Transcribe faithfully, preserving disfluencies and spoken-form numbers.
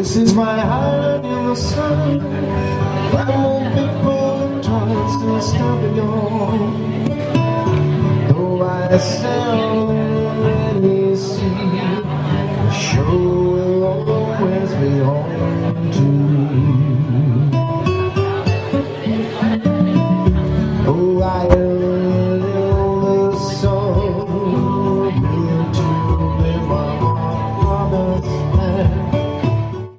This is my heart in the sun. I won't be pulling twice and stopping on. Though I seldom see, the show will always be on to